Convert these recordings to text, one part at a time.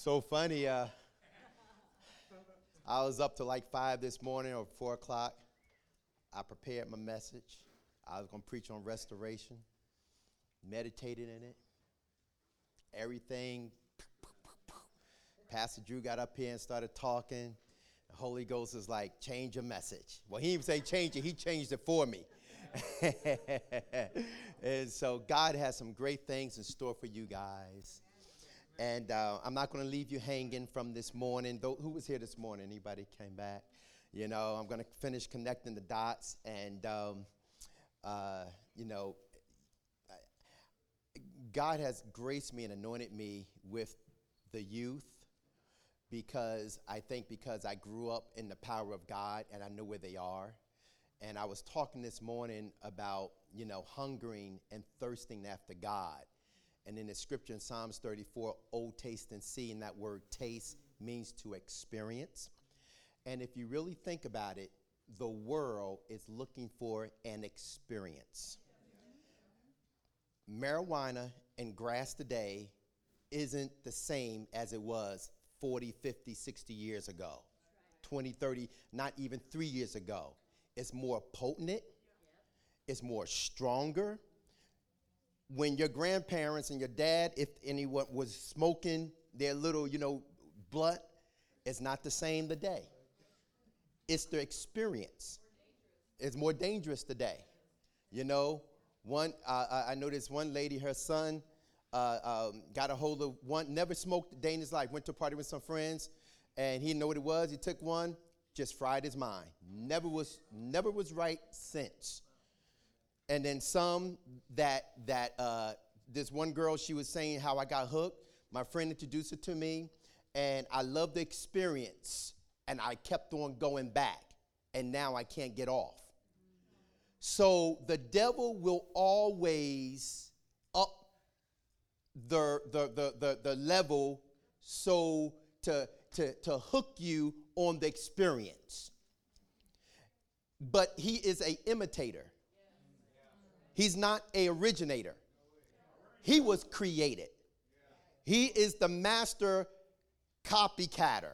So funny. I was up to like 5 this morning or 4 o'clock. I prepared my message. I was going to preach on restoration, meditated in it. Everything. Pastor Drew got up here and started talking. The Holy Ghost is like, change your message. Well, he didn't say change it. He changed it for me. And so God has some great things in store for you guys. And I'm not going to leave you hanging from this morning. Who was here this morning? Anybody came back? You know, I'm going to finish connecting the dots. And, God has graced me and anointed me with the youth because I grew up in the power of God and I know where they are. And I was talking this morning about, hungering and thirsting after God. And in the scripture in Psalms 34, oh, taste and see, and that word taste means to experience. And if you really think about it, the world is looking for an experience. Marijuana and grass today isn't the same as it was 40, 50, 60 years ago, 20, 30, not even 3 years ago. It's more potent. It's more stronger. When your grandparents and your dad, if anyone was smoking their little, blunt, it's not the same today. It's the experience. It's more dangerous today. I noticed one lady, her son got a hold of one, never smoked a day in his life, went to a party with some friends, and he didn't know what it was. He took one, just fried his mind. Never was right since. And then some this one girl, she was saying how I got hooked. My friend introduced it to me, and I loved the experience, and I kept on going back, and now I can't get off. So the devil will always up the level so to hook you on the experience. But he is an imitator. He's not an originator. He was created. He is the master copycatter.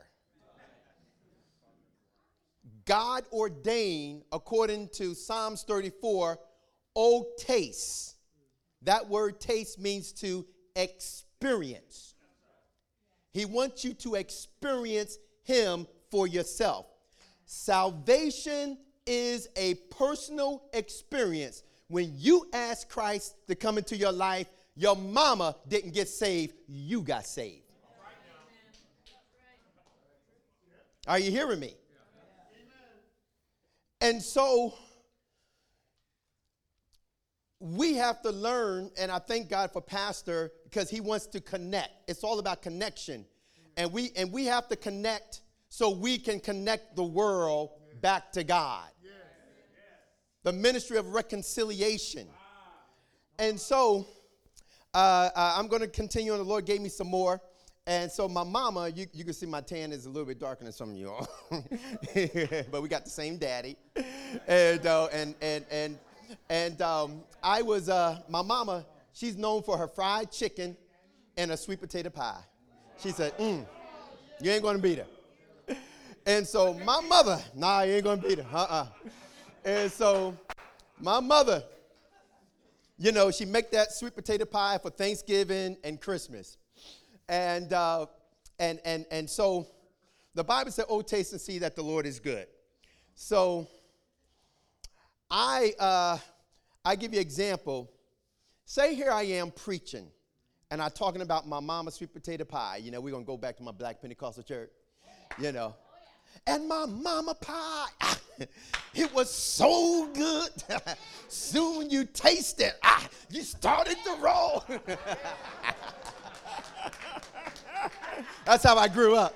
God ordained, according to Psalms 34, oh, taste. That word taste means to experience. He wants you to experience him for yourself. Salvation is a personal experience. When you ask Christ to come into your life, your mama didn't get saved, you got saved. Are you hearing me? And so we have to learn, and I thank God for Pastor because he wants to connect. It's all about connection. And we have to connect so we can connect the world back to God. The ministry of reconciliation. And so I'm going to continue on. The Lord gave me some more. And so my mama, you can see my tan is a little bit darker than some of you all. But we got the same daddy. And my mama, she's known for her fried chicken and a sweet potato pie. She said, you ain't going to beat her. And so my mother, nah, you ain't going to beat her. And so my mother, she make that sweet potato pie for Thanksgiving and Christmas. And so the Bible said, oh, taste and see that the Lord is good. So I give you an example. Say here I am preaching, and I'm talking about my mama's sweet potato pie. We're going to go back to my Black Pentecostal church, And my mama pie, it was so good. Soon you taste it, you started to roll. That's how I grew up,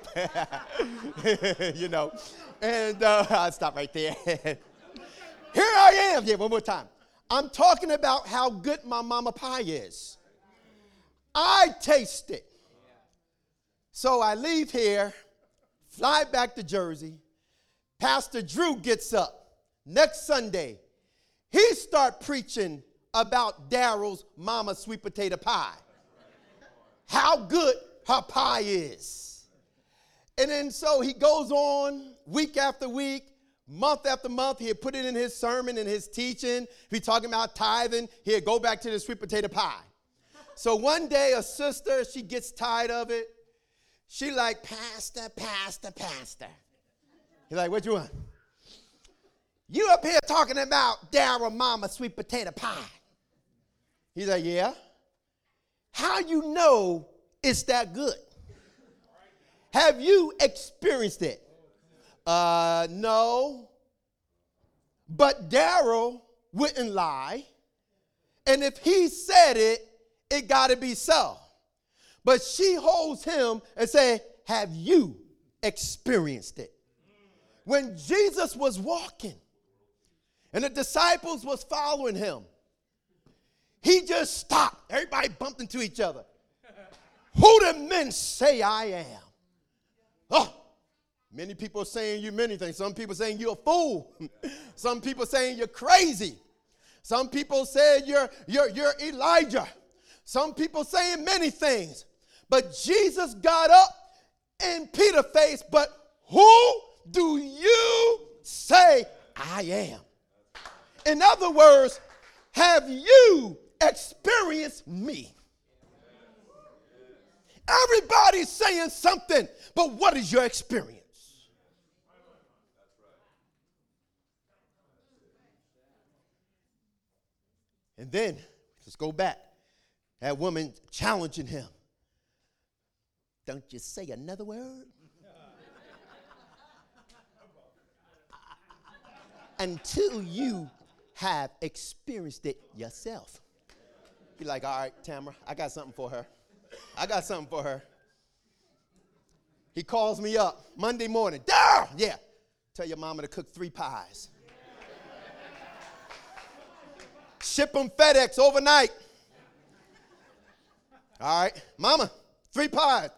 And I'll stop right there. Here I am. Yeah, one more time. I'm talking about how good my mama pie is. I taste it. So I leave here, fly back to Jersey. Pastor Drew gets up next Sunday. He start preaching about Daryl's mama's sweet potato pie. How good her pie is. And then so he goes on week after week, month after month. He'd put it in his sermon and his teaching. If he's talking about tithing, he'd go back to the sweet potato pie. So one day a sister, she gets tired of it. She like, pastor. He's like, what you want? You up here talking about Daryl Mama sweet potato pie. He's like, yeah. How you know it's that good? Have you experienced it? No. But Daryl wouldn't lie. And if he said it, it got to be so. But she holds him and say, have you experienced it? When Jesus was walking and the disciples was following him, he just stopped. Everybody bumped into each other. Who do men say I am? Oh, many people are saying you many things. Some people saying you're a fool. Some people saying you're crazy. Some people say you're Elijah. Some people saying many things. But Jesus got up in Peter's face. But who do you say I am? In other words, have you experienced me? Everybody's saying something, but what is your experience? And then, let's go back. That woman challenging him. Don't you say another word until you have experienced it yourself. You're like, all right, Tamara, I got something for her. He calls me up Monday morning. Daryl, yeah. Tell your mama to cook 3 pies. Ship them FedEx overnight. All right, mama, 3 pies.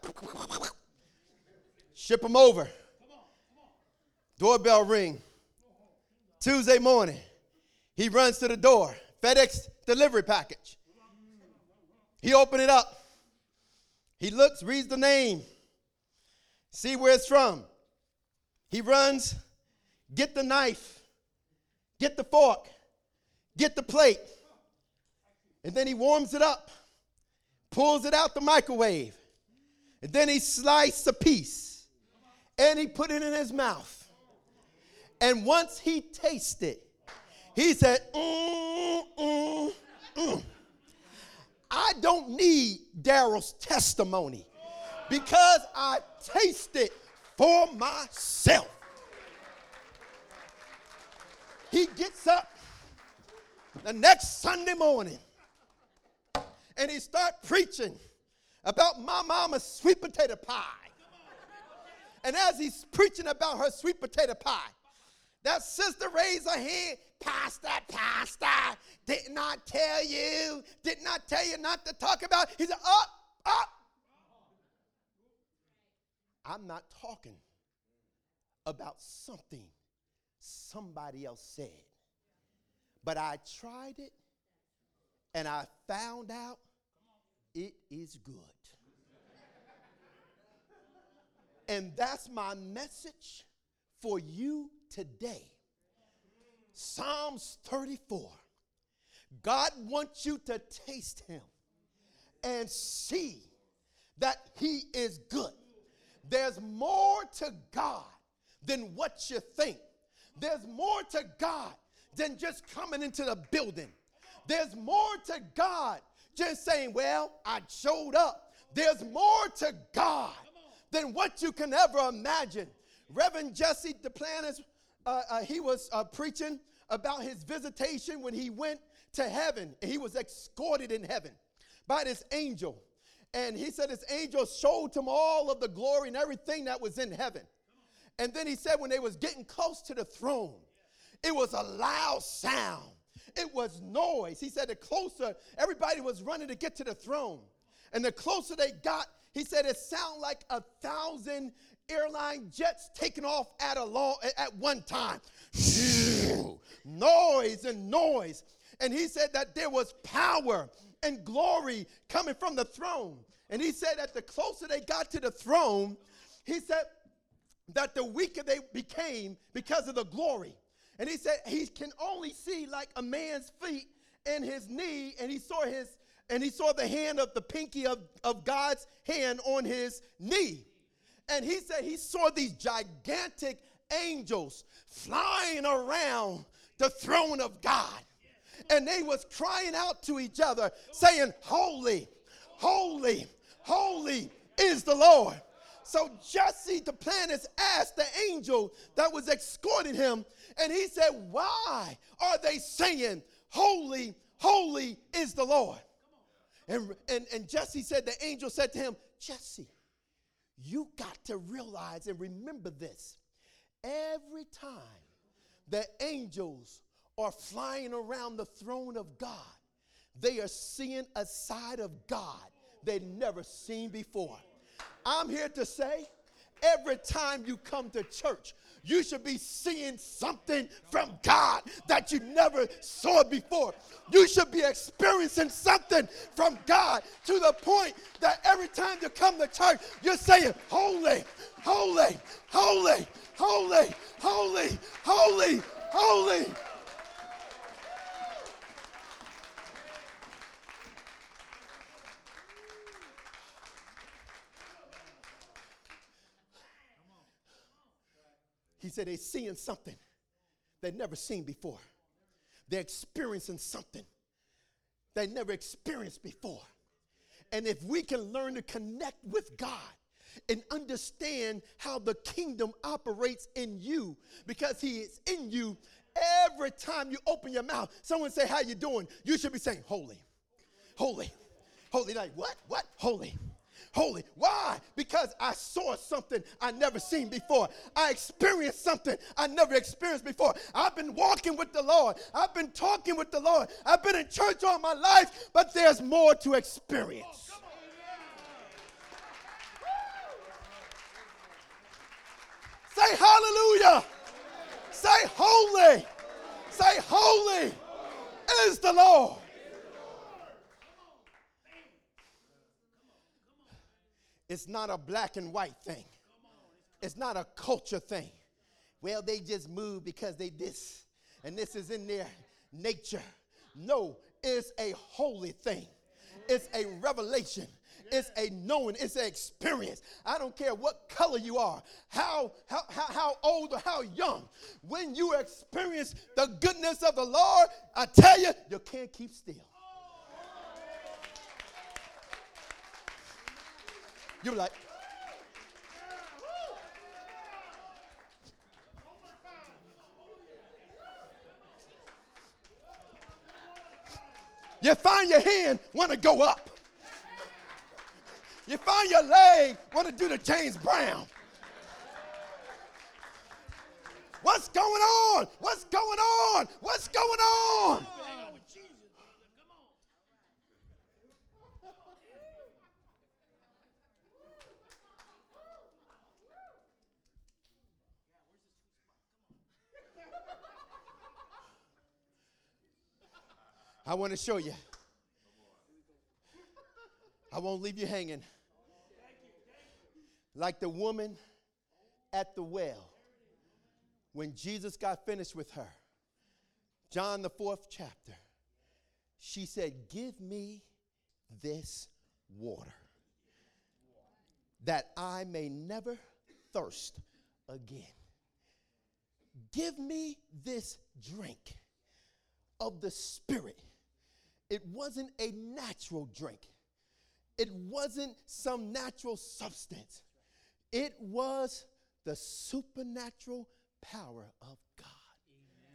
Ship them over. Doorbell ring. Tuesday morning, he runs to the door. FedEx delivery package. He opened it up. He looks, reads the name, see where it's from. He runs, get the knife, get the fork, get the plate. And then he warms it up, pulls it out the microwave. And then he sliced a piece and he put it in his mouth. And once he tasted, he said, I don't need Daryl's testimony because I tasted for myself. He gets up the next Sunday morning and he starts preaching about my mama's sweet potato pie. And as he's preaching about her sweet potato pie, that sister raised her hand. Pastor, didn't I tell you not to talk about? He said, up. I'm not talking about something somebody else said. But I tried it and I found out it is good. And that's my message for you today. Psalms 34. God wants you to taste him and see that he is good. There's more to God than what you think. There's more to God than just coming into the building. There's more to God just saying, well, I showed up. There's more to God than what you can ever imagine. Reverend Jesse Duplantis, he was preaching about his visitation when he went to heaven. And he was escorted in heaven by this angel. And he said this angel showed him all of the glory and everything that was in heaven. And then he said when they was getting close to the throne, it was a loud sound. It was noise. He said the closer, everybody was running to get to the throne. And the closer they got, he said it sounded like 1,000 airline jets taking off at one time. Noise and noise. And he said that there was power and glory coming from the throne. And he said that the closer they got to the throne, he said that the weaker they became because of the glory. And he said he can only see like a man's feet and his knee, and he saw the hand of the pinky of God's hand on his knee. And he said he saw these gigantic angels flying around the throne of God. And they was crying out to each other, saying, holy, holy, holy is the Lord. So Jesse Duplantis asked the angel that was escorting him, and he said, why are they saying, holy, holy is the Lord? And Jesse said, the angel said to him, Jesse, you got to realize and remember this. Every time the angels are flying around the throne of God, they are seeing a side of God they'd never seen before. I'm here to say, every time you come to church, you should be seeing something from God that you never saw before. You should be experiencing something from God to the point that every time you come to church, you're saying, holy, holy, holy, holy, holy, holy, holy. He said they're seeing something they'd never seen before. They're experiencing something they never experienced before. And if we can learn to connect with God and understand how the kingdom operates in you, because he is in you, every time you open your mouth, someone say, how you doing? You should be saying, holy, holy, holy. Like, what? Holy. Holy. Why? Because I saw something I never seen before. I experienced something I never experienced before. I've been walking with the Lord. I've been talking with the Lord. I've been in church all my life, but there's more to experience. Say hallelujah. Say holy. Say holy is the Lord. It's not a black and white thing. It's not a culture thing. Well, they just move because they this, and this is in their nature. No, it's a holy thing. It's a revelation. It's a knowing. It's an experience. I don't care what color you are, how old or how young. When you experience the goodness of the Lord, I tell you, you can't keep still. You're like, you find your hand want to go up. You find your leg want to do the James Brown. What's going on? What's going on? What's going on? I want to show you. I won't leave you hanging. Like the woman at the well, when Jesus got finished with her, John the 4th chapter, she said, give me this water that I may never thirst again. Give me this drink of the Spirit. It wasn't a natural drink. It wasn't some natural substance. It was the supernatural power of God. Amen.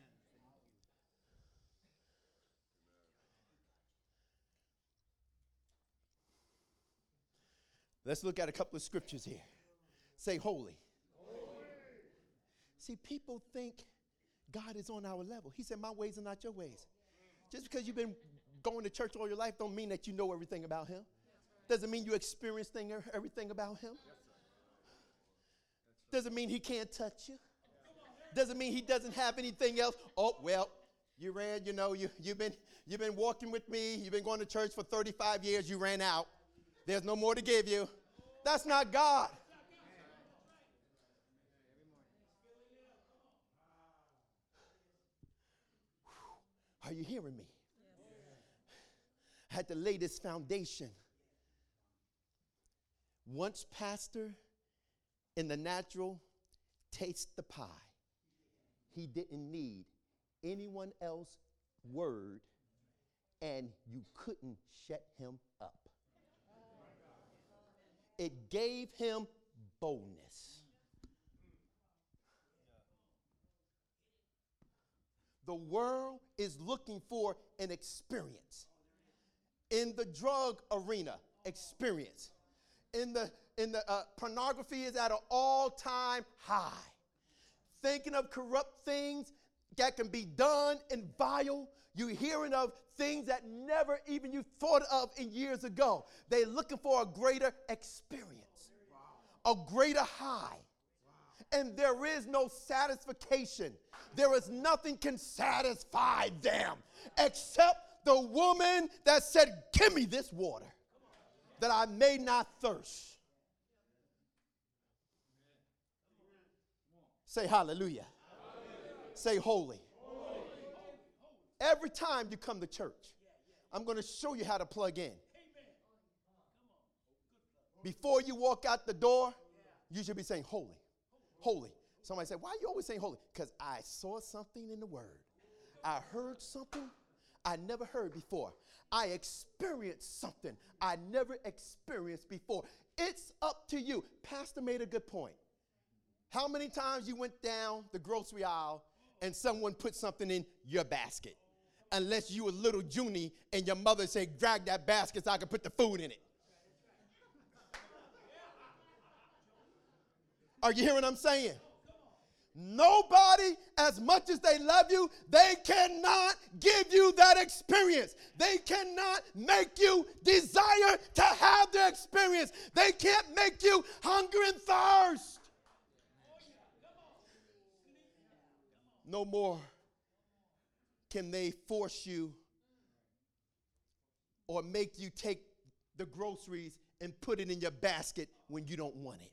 Let's look at a couple of scriptures here. Say holy. Holy. See, people think God is on our level. He said, my ways are not your ways. Just because you've been going to church all your life don't mean that you know everything about him. Doesn't mean you experience everything about him. Doesn't mean he can't touch you. Doesn't mean he doesn't have anything else. Oh, well, you ran, you've been walking with me. You've been going to church for 35 years. You ran out. There's no more to give you. That's not God. Are you hearing me? I had to lay this foundation. Once pastor in the natural tastes the pie, he didn't need anyone else's word, and you couldn't shut him up. It gave him boldness. The world is looking for an experience. In the drug arena, experience. In the pornography is at an all-time high. Thinking of corrupt things that can be done and vile. You're hearing of things that never even you thought of in years ago. They're looking for a greater experience, a greater high. And there is no satisfaction. There is nothing can satisfy them except the woman that said, give me this water that I may not thirst. Say hallelujah. Say holy. Every time you come to church, I'm going to show you how to plug in. Before you walk out the door, you should be saying holy, holy. Somebody said, why are you always saying holy? Because I saw something in the word. I heard something I never heard before. I experienced something I never experienced before. It's up to you. Pastor made a good point. How many times you went down the grocery aisle and someone put something in your basket? Unless you were little Junie and your mother said, drag that basket so I can put the food in it. Are you hearing what I'm saying? Nobody, as much as they love you, they cannot give you that experience. They cannot make you desire to have the experience. They can't make you hunger and thirst. No more can they force you or make you take the groceries and put it in your basket when you don't want it.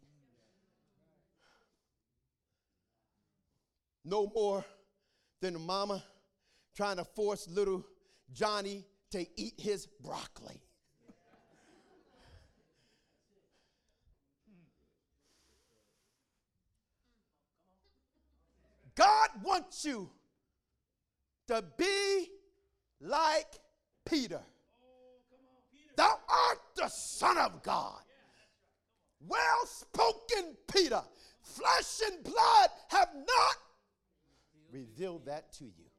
No more than a mama trying to force little Johnny to eat his broccoli. God wants you to be like Peter. Thou art the Son of God. Well spoken, Peter. Flesh and blood have not revealed that to you.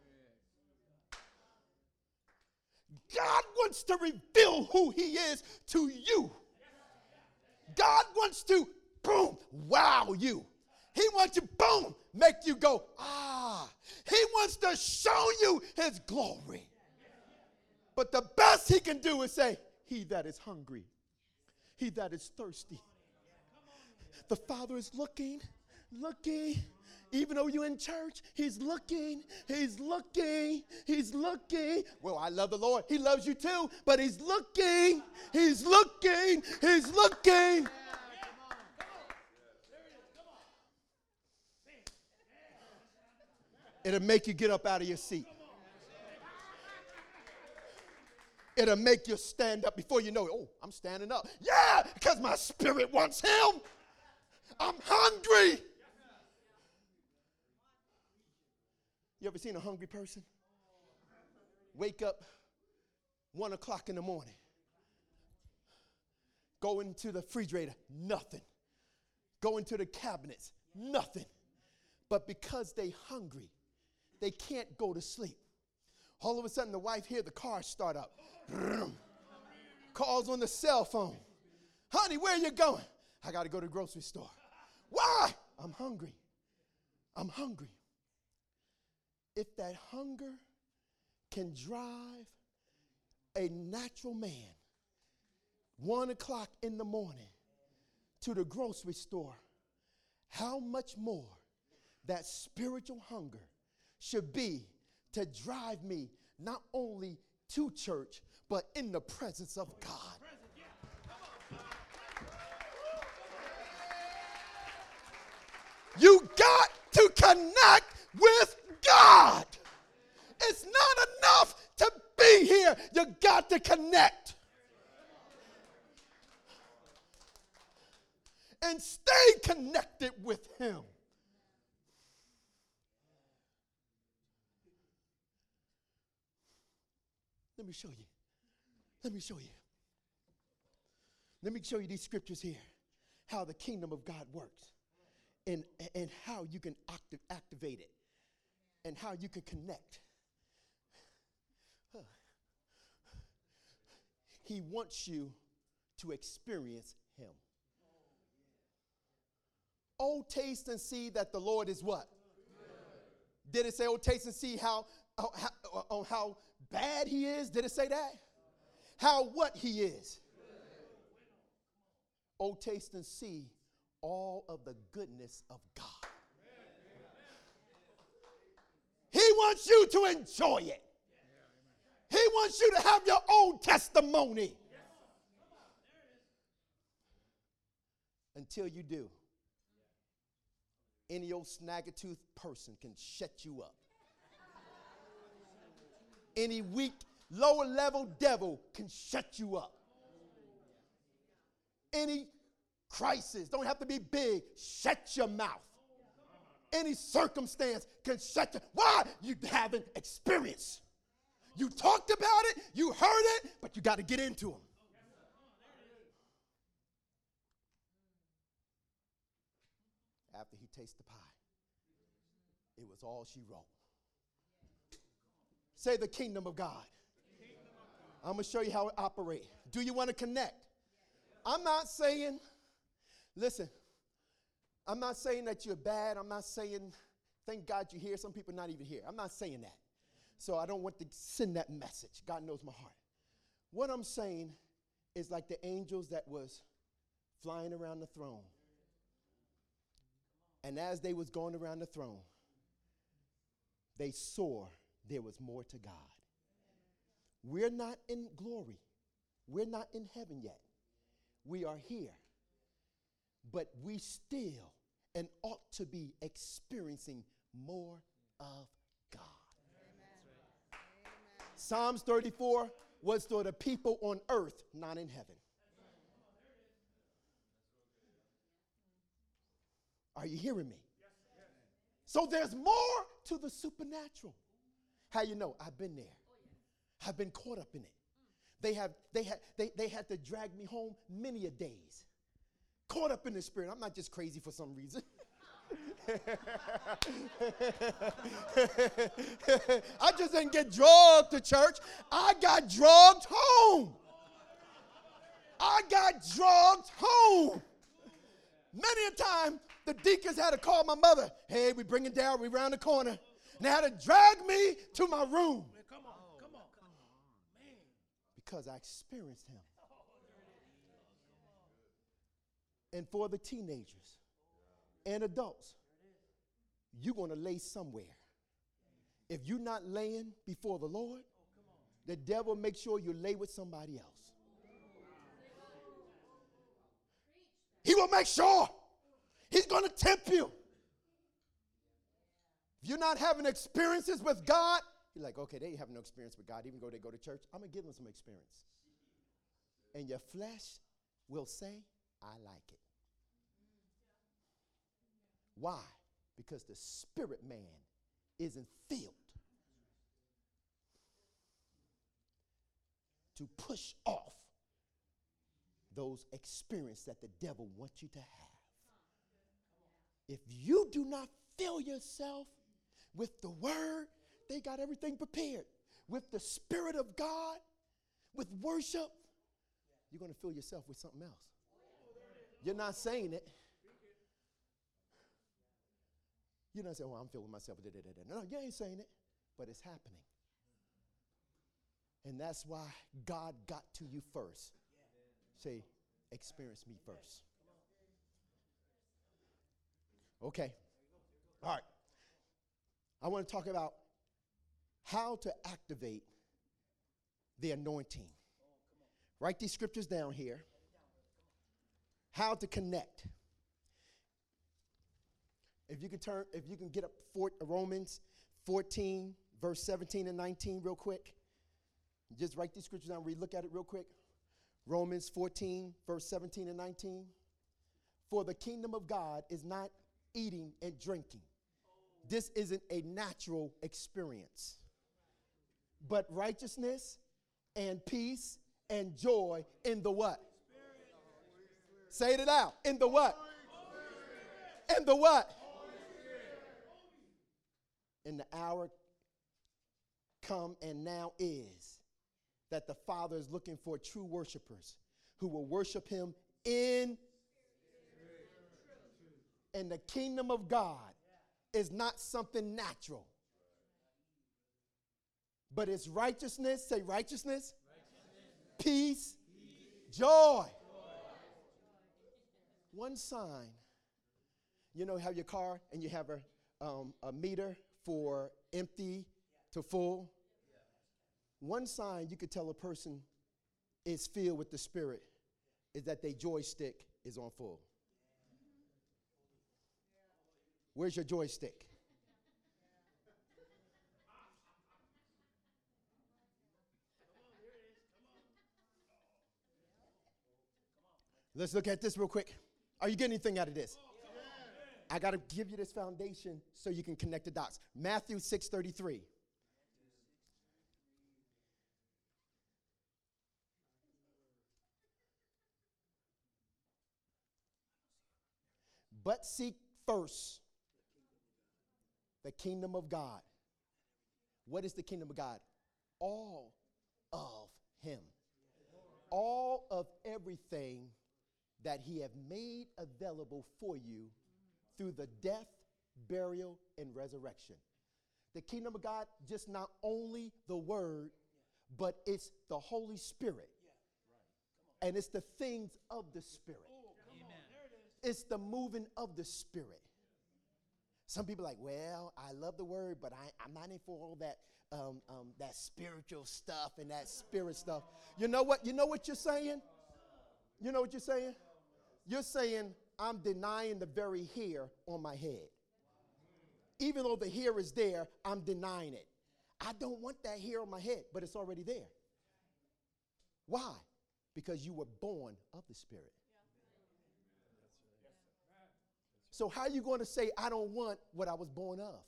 God wants to reveal who he is to you. God wants to, boom, wow you. He wants to, boom, make you go, ah. He wants to show you his glory. But the best he can do is say, he that is hungry, he that is thirsty. The Father is looking. Even though you're in church, he's looking. Well, I love the Lord. He loves you too, but he's looking. It'll make you get up out of your seat. It'll make you stand up before you know it. Oh, I'm standing up. Yeah, because my spirit wants him. I'm hungry. You ever seen a hungry person? Wake up 1 o'clock in the morning. Go into the refrigerator, nothing. Go into the cabinets, nothing. But because they hungry, they can't go to sleep. All of a sudden, the wife hears the car start up. Calls on the cell phone. Honey, where are you going? I got to go to the grocery store. Why? I'm hungry. If that hunger can drive a natural man 1 o'clock in the morning to the grocery store, how much more that spiritual hunger should be to drive me not only to church, but in the presence of God. You got to connect with God. It's not to connect. And stay connected with him. Let me show you. Let me show you. Let me show you these scriptures here. How the kingdom of God works. And how you can activate it. And how you can connect. He wants you to experience him. Oh, taste and see that the Lord is what? Good. Did it say, oh, taste and see how bad he is? Did it say that? How what he is? Oh, taste and see all of the goodness of God. He wants you to enjoy it. He wants you to have your own testimony. Until you do, any old snag-a-tooth person can shut you up. Any weak, lower-level devil can shut you up. Any crisis, don't have to be big, shut your mouth. Any circumstance can shut you. Why? You haven't experienced. You talked about it, you heard it, but you got to get into them. After he tasted the pie, it was all she wrote. Say the kingdom of God. I'm going to show you how it operates. Do you want to connect? I'm not saying, listen, I'm not saying that you're bad. I'm not saying, thank God you're here. Some people are not even here. I'm not saying that. So I don't want to send that message. God knows my heart. What I'm saying is like the angels that was flying around the throne. And as they was going around the throne, they saw there was more to God. We're not in glory. We're not in heaven yet. We are here. But we still and ought to be experiencing more of God. Amen. Psalms 34 was for the people on earth, not in heaven. Are you hearing me? So there's more to the supernatural. How you know? I've been there. I've been caught up in it. They had to drag me home many a days. Caught up in the spirit. I'm not just crazy for some reason. I just didn't get drugged to church. I got drugged home. I got drugged home. Many a time, the deacons had to call my mother. Hey, we bring it down. We round the corner. And they had to drag me to my room. Come on. Man. Because I experienced him. And for the teenagers and adults, you're going to lay somewhere. If you're not laying before the Lord, the devil makes sure you lay with somebody else. He will make sure. He's going to tempt you. If you're not having experiences with God, you're like, okay, they have no experience with God, even though they go to church. I'm going to give them some experience. And your flesh will say, I like it. Why? Because the spirit man isn't filled to push off those experiences that the devil wants you to have. If you do not fill yourself with the word, they got everything prepared. With the Spirit of God, with worship, you're going to fill yourself with something else. You're not saying it. You're not saying, oh, I'm filling myself with it. No, you ain't saying it, but it's happening. And that's why God got to you first. Say, experience me first. Okay. All right. I want to talk about how to activate the anointing. Write these scriptures down here. How to connect. If you can get up Romans 14, verse 17 and 19 real quick. Just write these scriptures down. Look at it real quick. Romans 14, verse 17 and 19. For the kingdom of God is not eating and drinking. This isn't a natural experience. But righteousness and peace and joy in the what? Say it out. In the what? In the what? In the hour come and now is that the Father is looking for true worshipers who will worship him in. And the kingdom of God is not something natural, but it's righteousness. Say righteousness. Peace. Joy. One sign. You know how your car and you have a meter for empty to full? One sign you could tell a person is filled with the Spirit is that their joystick is on full. Where's your joystick? Let's look at this real quick. Are you getting anything out of this? I got to give you this foundation so you can connect the dots. Matthew 6:33. But seek first the kingdom of God. What is the kingdom of God? All of him. All of everything that he have made available for you through the death, burial, and resurrection. The kingdom of God, just not only the word, but it's the Holy Spirit. And it's the things of the Spirit. It's the moving of the Spirit. Some people are like, well, I love the word, but I'm not in for all that spiritual stuff and that spirit stuff. You know what? You know what you're saying? You know what you're saying? You're saying, I'm denying the very hair on my head. Even though the hair is there, I'm denying it. I don't want that hair on my head, but it's already there. Why? Because you were born of the Spirit. So how are you going to say, I don't want what I was born of?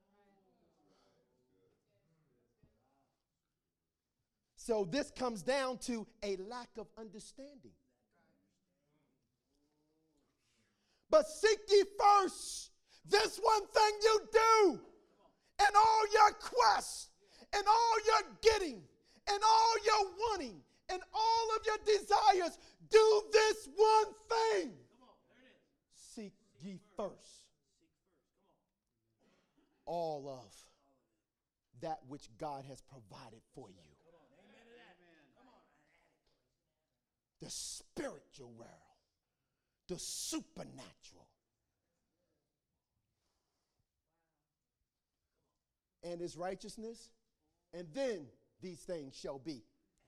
So this comes down to a lack of understanding. But seek ye first this one thing you do, and all your quests, and all your getting, and all your wanting, and all of your desires, do this one thing. Seek ye first all of that which God has provided for you. The spiritual world, the supernatural, and his righteousness, and then these things shall be.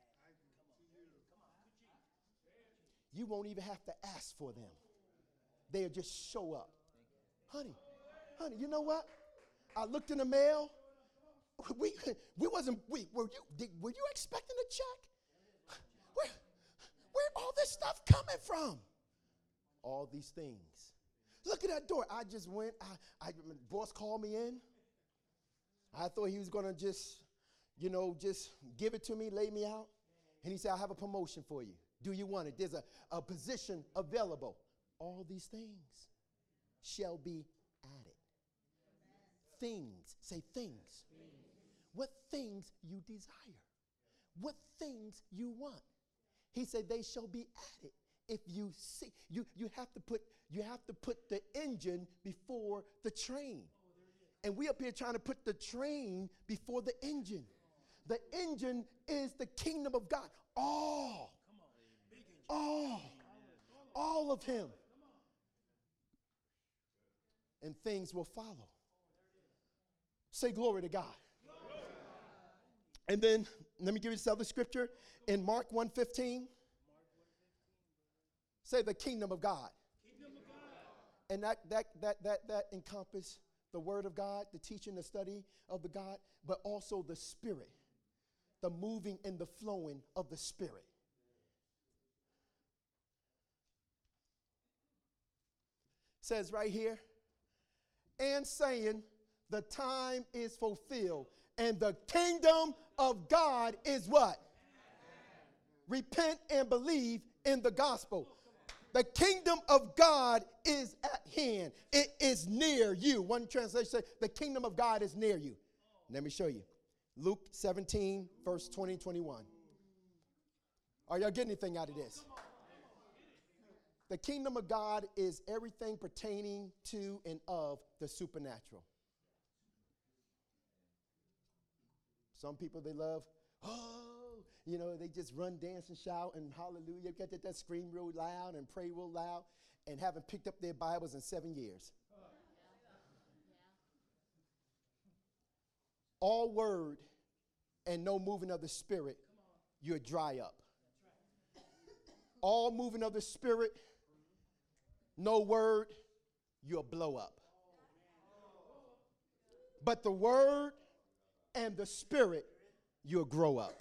You won't even have to ask for them. They'll just show up. Honey, you know what? I looked in the mail. Were you expecting a check? Where all this stuff coming from? All these things. Look at that door. I just went. My boss called me in. I thought he was going to just give it to me, lay me out. And he said, I have a promotion for you. Do you want it? There's a position available. All these things shall be added. Things. Say things. What things you desire. What things you want. He said they shall be added. If you see, you have to put the engine before the train. And we up here trying to put the train before the engine. The engine is the kingdom of God. All of him. And things will follow. Say glory to God. And then let me give you this other scripture in Mark 1:15. Say the kingdom of God. And that encompasses the word of God, the teaching, the study of the God, but also the Spirit. the moving and the flowing of the Spirit. Says right here, and saying, the time is fulfilled, and the kingdom of God is what? Repent and believe in the gospel. The kingdom of God is at hand. It is near you. One translation says, the kingdom of God is near you. Let me show you. Luke 17, verse 20 and 21. Are y'all getting anything out of this? The kingdom of God is everything pertaining to and of the supernatural. Some people, they love, they just run, dance, and shout, and hallelujah, get that scream real loud and pray real loud, and haven't picked up their Bibles in 7 years. All word and no moving of the Spirit, you'll dry up. All moving of the Spirit, no word, you'll blow up. But the word and the Spirit, you'll grow up.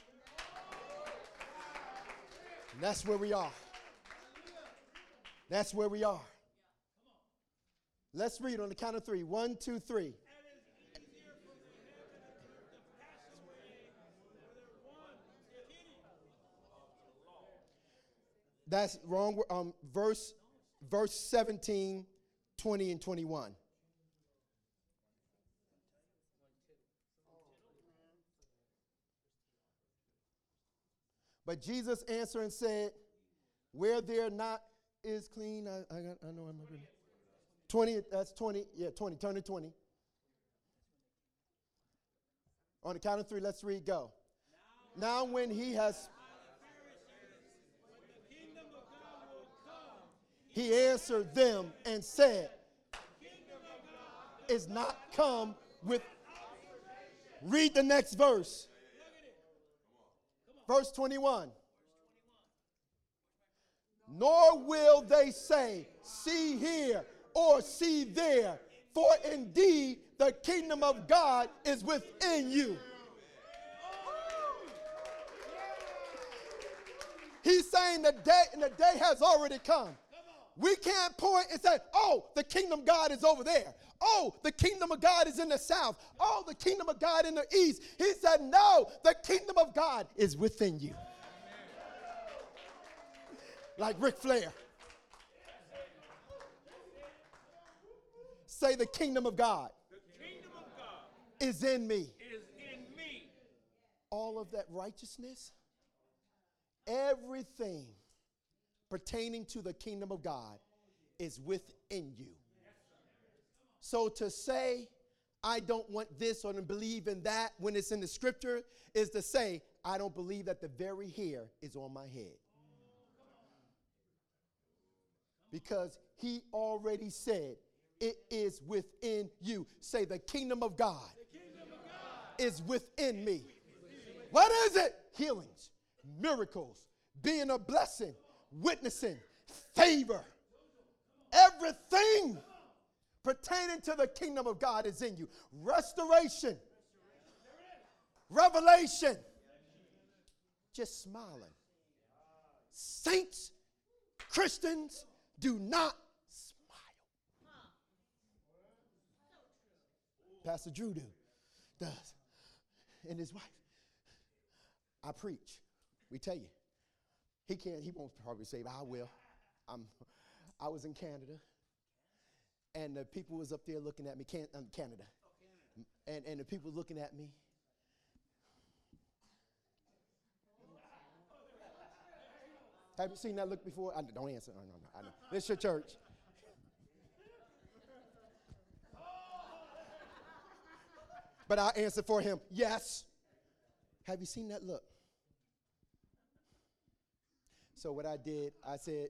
And that's where we are. That's where we are. Let's read on the count of three. 1, 2, 3. That's wrong. Verse 17, 20, and 21. But Jesus answered and said, where there not is clean, I know I'm not good. 20, that's 20. Yeah, 20. Turn to 20. On the count of three, let's read, go. Now when he has... He answered them and said, is not come with... Read the next verse. Verse 21. Nor will they say, see here or see there, for indeed the kingdom of God is within you. He's saying the day has already come. We can't point and say, oh, the kingdom of God is over there. Oh, the kingdom of God is in the south. Oh, the kingdom of God in the east. He said, no, the kingdom of God is within you. Like Ric Flair. Say, the kingdom of God, is in me. All of that righteousness, everything pertaining to the kingdom of God is within you. So to say, I don't want this or to believe in that when it's in the scripture is to say, I don't believe that the very hair is on my head. Because he already said, it is within you. Say, the kingdom of God, is within me. What is it? Healings, miracles, being a blessing, witnessing, favor. Everything pertaining to the kingdom of God is in you. Restoration, revelation, just smiling. Saints, Christians, do not smile. Pastor Drew does. And his wife. I preach. We tell you. He won't probably say, but I will. I was in Canada, and the people was up there looking at me, Canada. And the people looking at me. Have you seen that look before? Don't answer. No. I know. This is your church. But I answer for him, yes. Have you seen that look? So what I did, I said,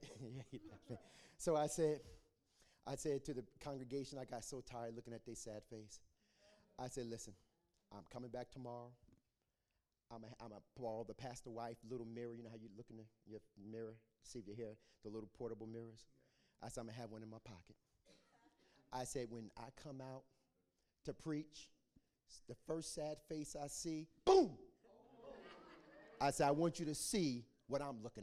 I said to the congregation, I got so tired looking at their sad face. I said, listen, I'm coming back tomorrow. I'm a borrow the pastor wife little mirror. You know how you look in your mirror, see if you hear the little portable mirrors? I said, I'm going to have one in my pocket. I said, when I come out to preach, the first sad face I see, boom, I said, I want you to see what I'm looking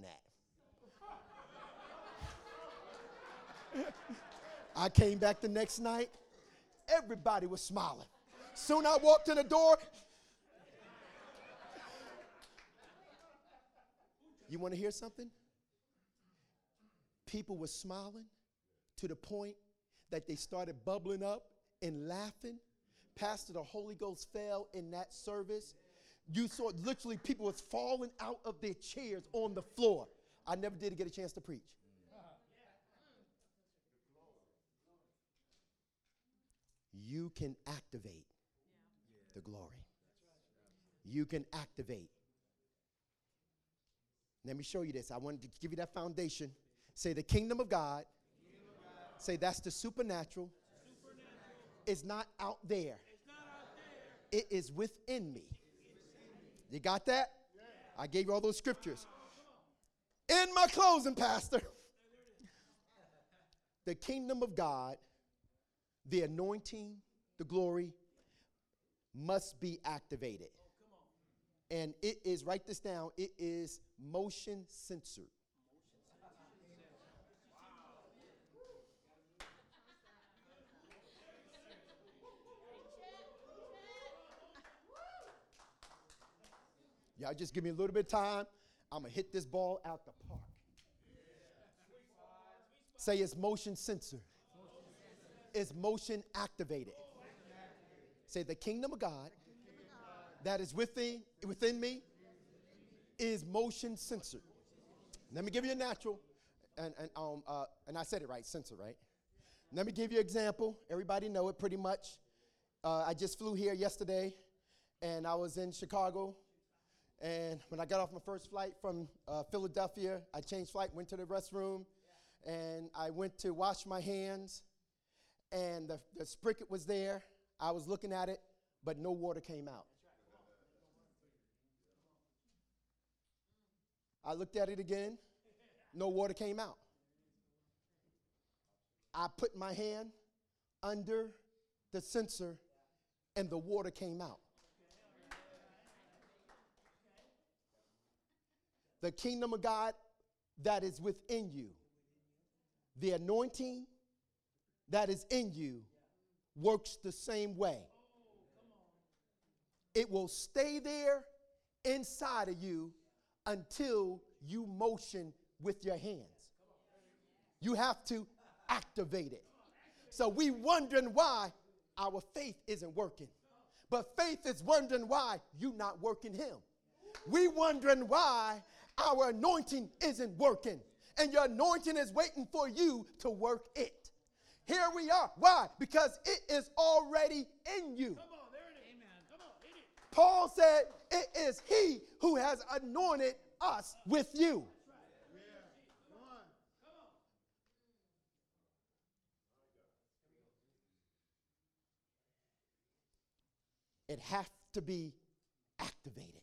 at. I came back the next night. Everybody was smiling. Soon I walked in the door. You want to hear something? People were smiling to the point that they started bubbling up and laughing. Pastor, the Holy Ghost fell in that service. You saw literally people was falling out of their chairs on the floor. I never did get a chance to preach. You can activate the glory. You can activate. Let me show you this. I wanted to give you that foundation. Say the kingdom of God. Say that's the supernatural. It's not out there. It is within me. You got that? I gave you all those scriptures. In my closing, Pastor, the kingdom of God, the anointing, the glory must be activated. And it is, write this down, it is motion censored. Y'all just give me a little bit of time. I'm going to hit this ball out the park. Say it's motion censored. It's motion activated. Say the kingdom of God that is within me is motion censored. Let me give you a natural, and I said it right, censor, right? Let me give you an example. Everybody know it pretty much. I just flew here yesterday, and I was in Chicago. And when I got off my first flight from Philadelphia, I changed flight, went to the restroom, and I went to wash my hands, and the spigot was there. I was looking at it, but no water came out. I looked at it again, no water came out. I put my hand under the sensor, and the water came out. The kingdom of God that is within you, the anointing that is in you works the same way. It will stay there inside of you until you motion with your hands. You have to activate it. So we wondering why our faith isn't working. But faith is wondering why you not working him. We wondering why our anointing isn't working. And your anointing is waiting for you to work it. Here we are. Why? Because it is already in you. Come on, there it is. Amen. Come on, hit it. Paul said, it is he who has anointed us with you. It has to be activated.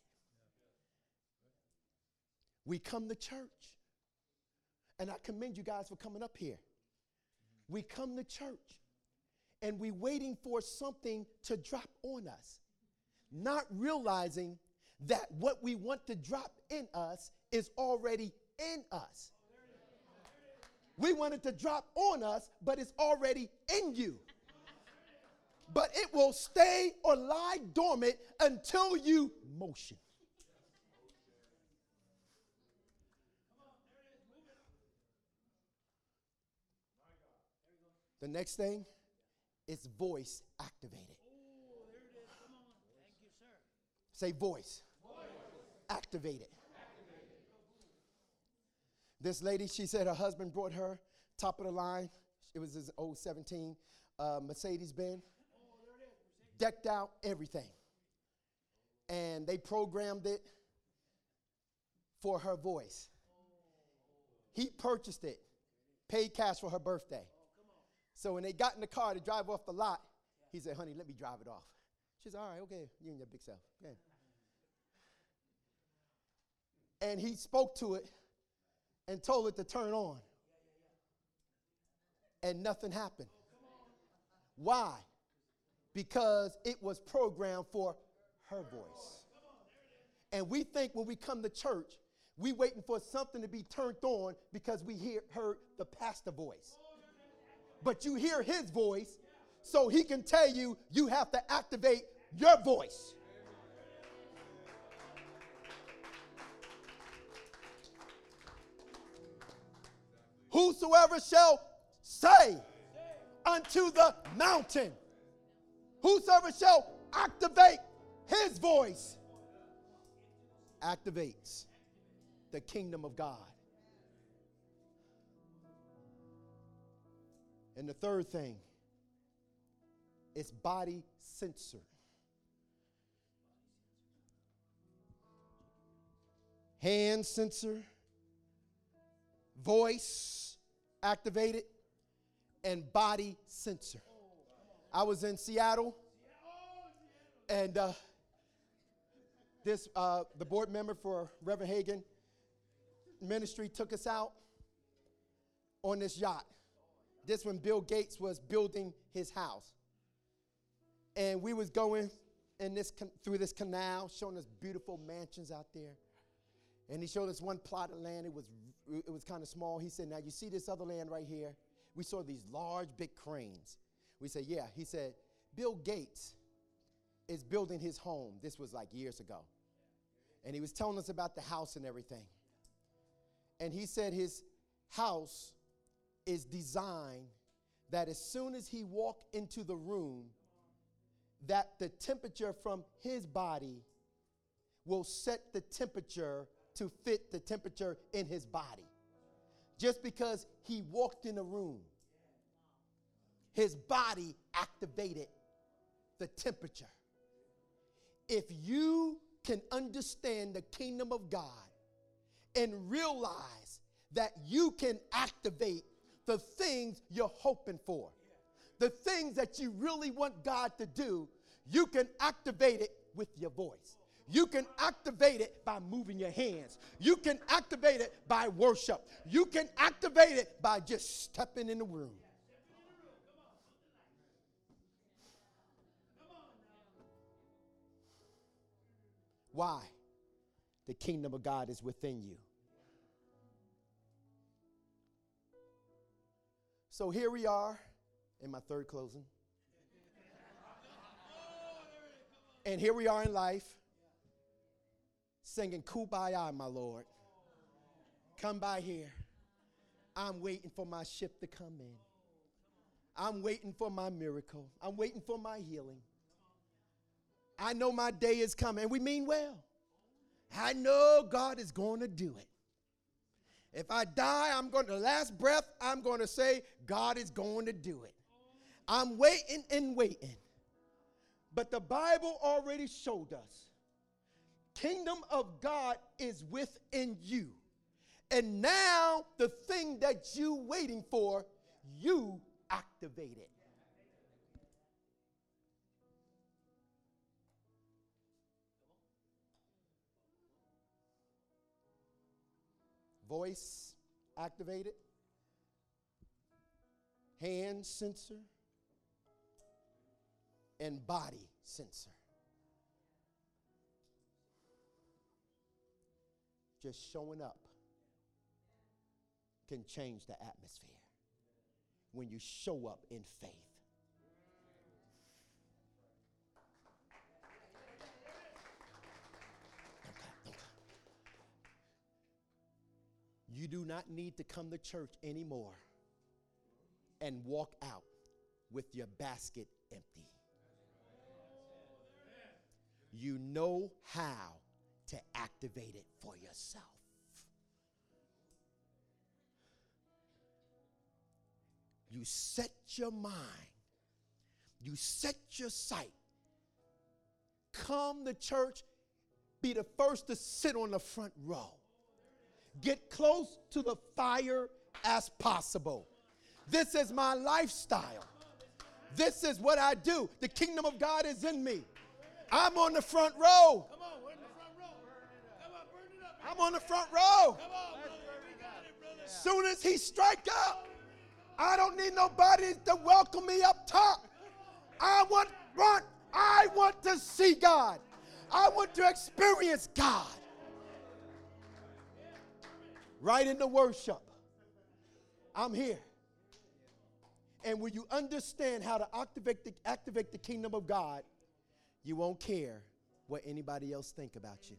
We come to church, and I commend you guys for coming up here. We come to church, and we waiting for something to drop on us, not realizing that what we want to drop in us is already in us. We want it to drop on us, but it's already in you. But it will stay or lie dormant until you motion. The next thing is voice activated. Oh, there it is. Come on. Thank you, sir. Say voice. Activated. This lady, she said her husband brought her top of the line. It was his old 17 Mercedes-Benz. Decked out, everything. And they programmed it for her voice. He purchased it, paid cash for her birthday. So when they got in the car to drive off the lot, he said, honey, let me drive it off. She said, all right, okay, you and your big self. Okay. And he spoke to it and told it to turn on. And nothing happened. Why? Because it was programmed for her voice. And we think when we come to church, we waiting for something to be turned on because we heard the pastor voice. But you hear his voice, so he can tell you, you have to activate your voice. Whosoever shall say unto the mountain, whosoever shall activate his voice, activates the kingdom of God. And the third thing is body censored. Hand sensor, voice activated, and body sensor. I was in Seattle, and the board member for Reverend Hagin Ministry took us out on this yacht. This when Bill Gates was building his house. And we was going in through this canal, showing us beautiful mansions out there. And he showed us one plot of land. It was kind of small. He said, now you see this other land right here? We saw these large, big cranes. We said, yeah. He said, Bill Gates is building his home. This was like years ago. And he was telling us about the house and everything. And he said his house is designed that as soon as he walked into the room, that the temperature from his body will set the temperature to fit the temperature in his body. Just because he walked in a room, his body activated the temperature. If you can understand the kingdom of God and realize that you can activate the things you're hoping for, the things that you really want God to do, you can activate it with your voice. You can activate it by moving your hands. You can activate it by worship. You can activate it by just stepping in the room. Why? The kingdom of God is within you. So here we are in my third closing. And here we are in life, singing Kumbaya, my Lord. Come by here. I'm waiting for my ship to come in. I'm waiting for my miracle. I'm waiting for my healing. I know my day is coming, and we mean well. I know God is going to do it. If I die, the last breath, I'm going to say, God is going to do it. I'm waiting and waiting. But the Bible already showed us, kingdom of God is within you. And now the thing that you waiting for, you activate it. Voice activated, hand sensor, and body sensor. Just showing up can change the atmosphere when you show up in faith. You do not need to come to church anymore and walk out with your basket empty. You know how to activate it for yourself. You set your mind. You set your sight. Come to church, be the first to sit on the front row. Get close to the fire as possible. This is my lifestyle. This is what I do. The kingdom of God is in me. I'm on the front row. Come on, we're in the front row. Come on, burn it up. I'm on the front row. Come on, brother. We got it, brother. Soon as he strike up, I don't need nobody to welcome me up top. I want to see God. I want to experience God. Right in the worship. I'm here. And when you understand how to activate the kingdom of God, you won't care what anybody else think about you.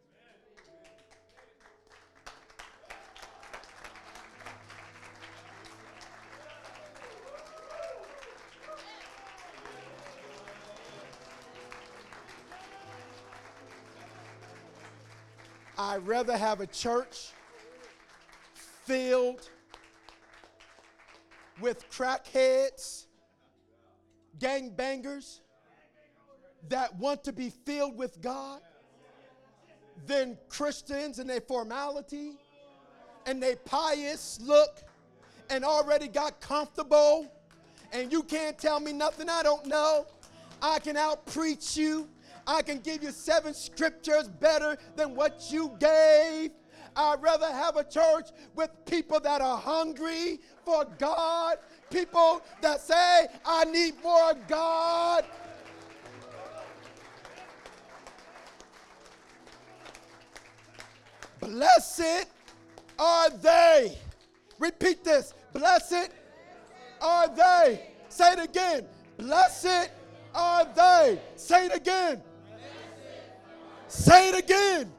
I'd rather have a church filled with crackheads, gangbangers that want to be filled with God than Christians and their formality and their pious look and already got comfortable and you can't tell me nothing I don't know. I can out-preach you. I can give you 7 scriptures better than what you gave. I'd rather have a church with people that are hungry for God, people that say, I need more God. Blessed are they. Repeat this. Blessed are they. Say it again. Blessed are they. Say it again. Say it again.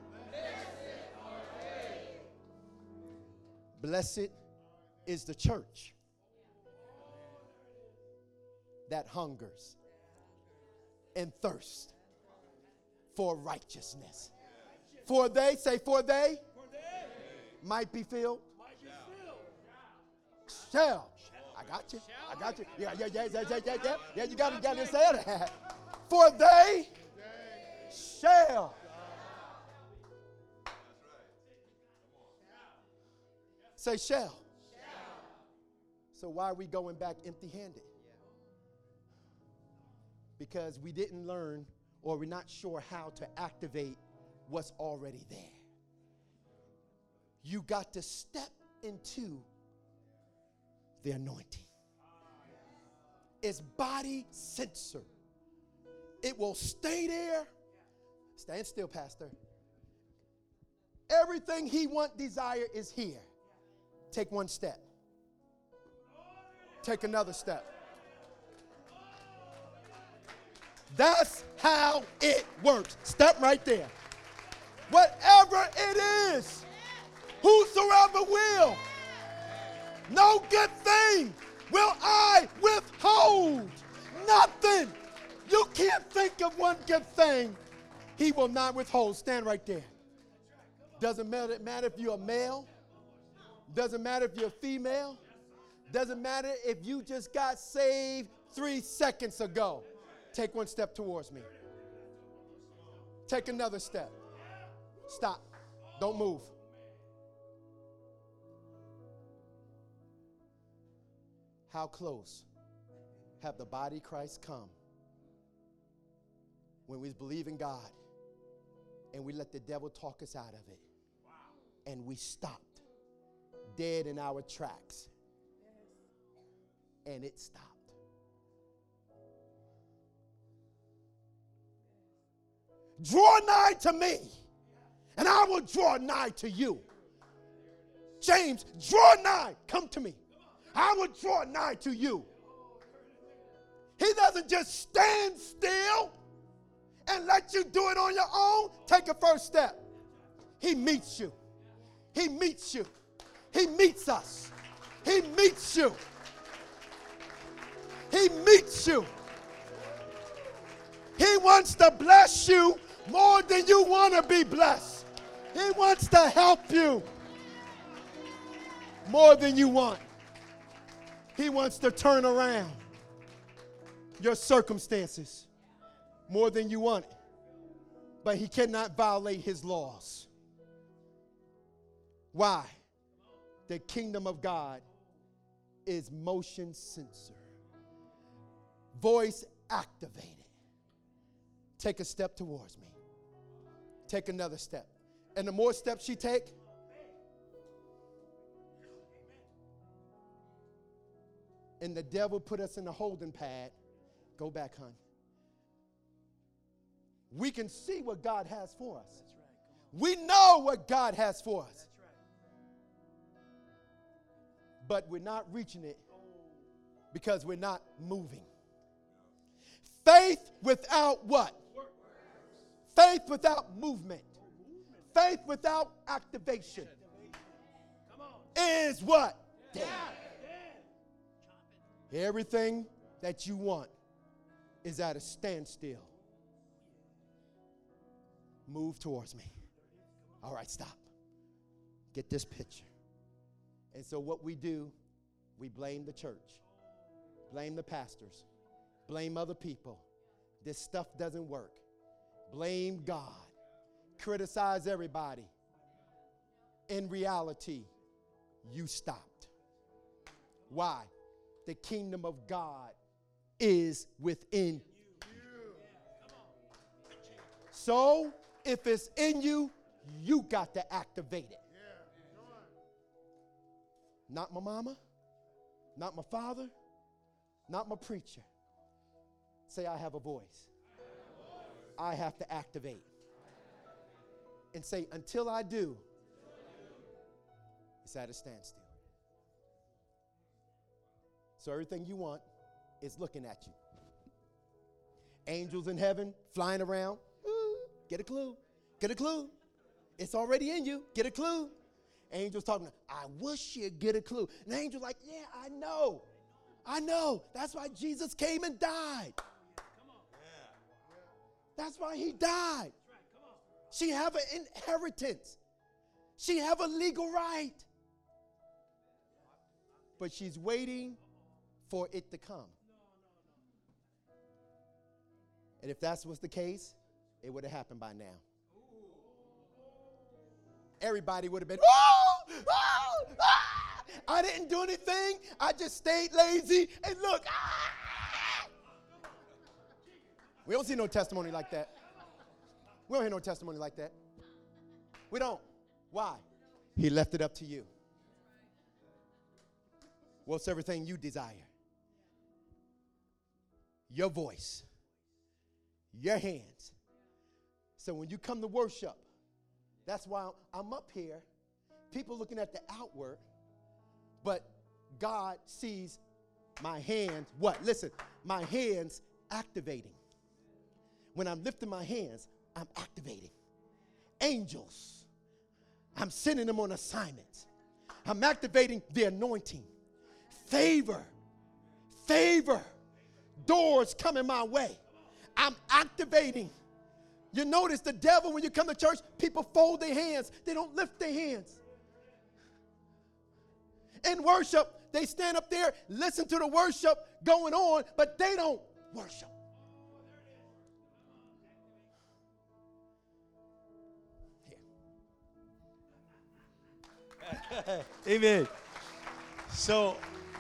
Blessed is the church that hungers and thirsts for righteousness. For they, say for they, might be filled. Shall. I got you. I got you. Yeah. Yeah, you got to say that. For they shall. Say shall. So why are we going back empty-handed? Because we didn't learn or we're not sure how to activate what's already there. You got to step into the anointing. It's body censored. It will stay there. Stand still, Pastor. Everything he desire is here. Take one step. Take another step. That's how it works. Step right there. Whatever it is, whosoever will, no good thing will I withhold. Nothing. You can't think of one good thing he will not withhold. Stand right there. Doesn't matter if you're a male. Doesn't matter if you're a female. Doesn't matter if you just got saved 3 seconds ago. Take one step towards me. Take another step. Stop. Don't move. How close have the body of Christ come when we believe in God and we let the devil talk us out of it and we stopped dead in our tracks and it stopped. Draw nigh to me and I will draw nigh to you. James, draw nigh. Come to me. I will draw nigh to you. He doesn't just stand still and let you do it on your own. Take a first step. He meets you. He meets you. He meets us. He meets you. He meets you. He wants to bless you more than you want to be blessed. He wants to help you more than you want. He wants to turn around your circumstances more than you want it. But he cannot violate his laws. Why? The kingdom of God is motion sensor. Voice activated. Take a step towards me. Take another step. And the more steps you take, and the devil put us in a holding pad. Go back, hon. we can see what God has for us. We know what God has for us. But we're not reaching it because we're not moving. Faith without what? Faith without movement. Faith without activation is what? Dead. Everything that you want is at a standstill. Move towards me. All right, stop. Get this picture. And so what we do, we blame the church, blame the pastors, blame other people. This stuff doesn't work. Blame God. Criticize everybody. In reality, you stopped. Why? The kingdom of God is within you. So, if it's in you, you got to activate it. Not my mama, not my father, not my preacher. Say, I have a voice. I have to activate. And say, until I do, it's at a standstill. So everything you want is looking at you. Angels in heaven flying around. Ooh, get a clue. Get a clue. It's already in you. Get a clue. Angels talking, I wish you'd get a clue. And the angel's like, yeah, I know. I know. That's why Jesus came and died. That's why he died. She have an inheritance. She have a legal right. But she's waiting for it to come. And if that was the case, it would have happened by now. Everybody would have been, oh, oh, ah! I didn't do anything. I just stayed lazy. And look, ah! We don't see no testimony like that. We don't hear no testimony like that. We don't. Why? He left it up to you. What's everything you desire? Your voice. Your hands. So when you come to worship, that's why I'm up here. People looking at the outward, but God sees my hands. What? Listen, my hands activating. When I'm lifting my hands, I'm activating. Angels, I'm sending them on assignments. I'm activating the anointing. Favor. Doors coming my way. I'm activating. You notice the devil, when you come to church, people fold their hands. They don't lift their hands. In worship, they stand up there, listen to the worship going on, but they don't worship. Here. Amen. So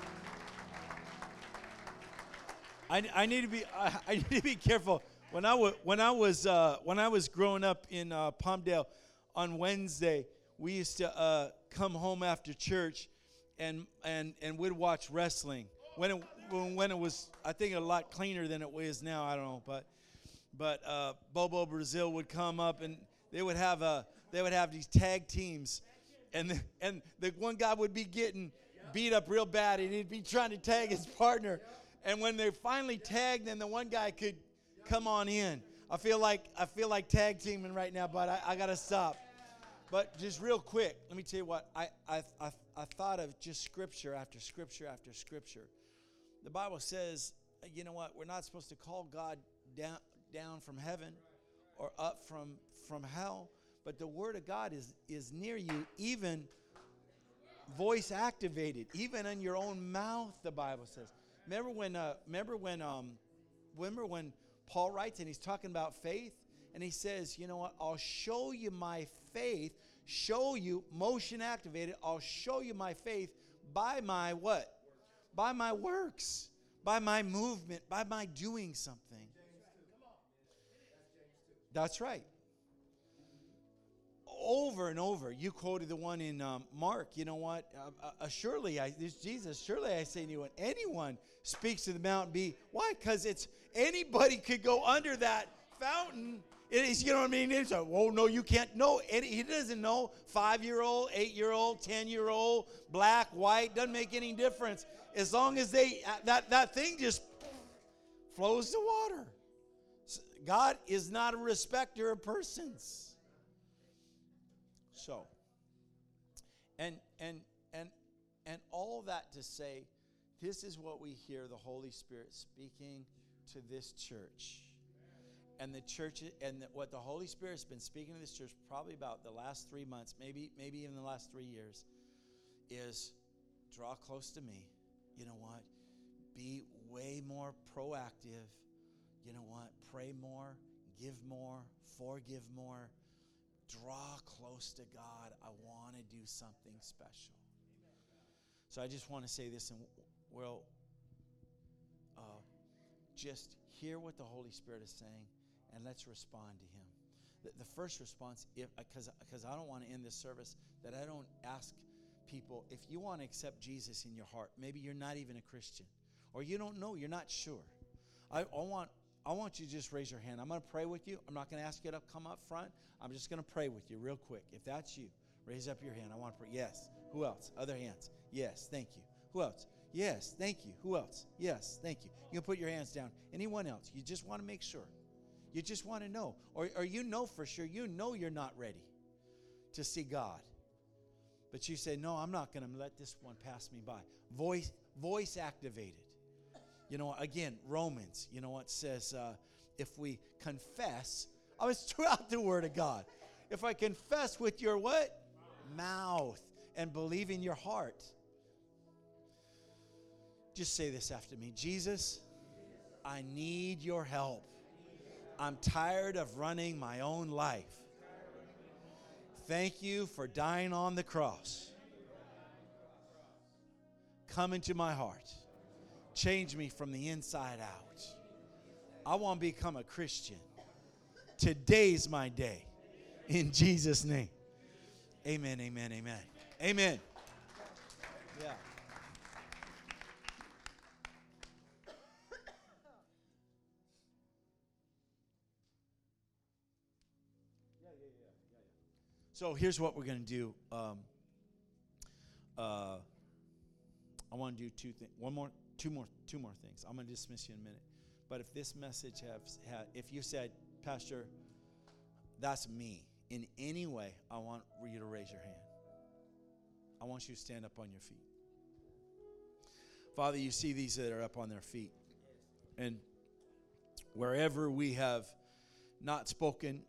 I need to be careful. When I was growing up in Palmdale, on Wednesday, we used to come home after church, and we'd watch wrestling. When it was, I think, a lot cleaner than it is now. I don't know, but Bobo Brazil would come up, and they would have these tag teams, and the one guy would be getting beat up real bad, and he'd be trying to tag his partner, and when they finally tagged, then the one guy could come on in. I feel like tag teaming right now, but I gotta stop. But just real quick, let me tell you what I thought of. Just scripture after scripture after scripture. The Bible says, you know what? We're not supposed to call God down from heaven or up from hell, but the Word of God is near you, even voice activated, even in your own mouth. The Bible says. Remember when Paul writes, and he's talking about faith, and he says, you know what, I'll show you my faith, show you, motion activated, I'll show you my faith by my what? By my works, by my movement, by my doing something. That's right. Over and over, you quoted the one in Mark, you know what, Jesus, surely I say to you, when anyone speaks to the mountain, why? Because anybody could go under that fountain. It is, you know what I mean? It's like, oh, no, you can't. No, he doesn't know. 5-year-old, 8-year-old, 10-year-old, black, white, doesn't make any difference. As long as that thing just flows to water. God is not a respecter of persons. So, and all that to say, this is what we hear the Holy Spirit speaking to this church. And the church, and what the Holy Spirit has been speaking to this church probably about the last 3 months, maybe even the last 3 years, is draw close to me. You know what? Be way more proactive. You know what? Pray more, give more, forgive more. Draw close to God. I want to do something special. So I just want to say this, and we'll just hear what the Holy Spirit is saying, and let's respond to Him. The first response, because I don't want to end this service, that I don't ask people, if you want to accept Jesus in your heart, maybe you're not even a Christian, or you don't know, you're not sure. I want you to just raise your hand. I'm going to pray with you. I'm not going to ask you to come up front. I'm just going to pray with you real quick. If that's you, raise up your hand. I want to pray. Yes. Who else? Other hands. Yes. Thank you. Who else? Yes. Thank you. Who else? Yes. Thank you. You can put your hands down. Anyone else? You just want to make sure. You just want to know. Or you know for sure. You know you're not ready to see God. But you say, no, I'm not going to let this one pass me by. Voice activated. You know, again, Romans, you know what says, if we confess, it's throughout the Word of God. If I confess with your what? Mouth, and believe in your heart. Just say this after me. Jesus, I need your help. I'm tired of running my own life. Thank you for dying on the cross. Come into my heart. Change me from the inside out. I want to become a Christian. Today's my day. In Jesus' name. Amen, amen, amen. Amen. Yeah. So here's what we're going to do. I want to do two more things. I'm going to dismiss you in a minute. But if this message if you said, Pastor, that's me, in any way, I want you to raise your hand. I want you to stand up on your feet. Father, you see these that are up on their feet. And wherever we have not spoken,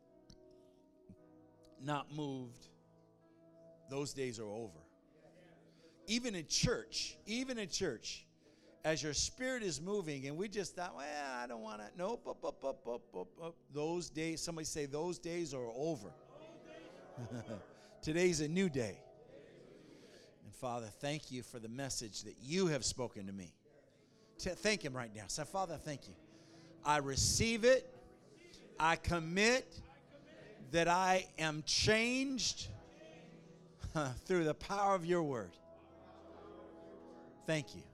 not moved, those days are over. Even in church, as your spirit is moving and we just thought, well, I don't want to, nope, up. Those days, somebody say, those days are over. Today's a new day. And Father, thank you for the message that you have spoken to me. Thank Him right now. Say, Father, thank you. I receive it. I commit that I am changed through the power of your word. Thank you.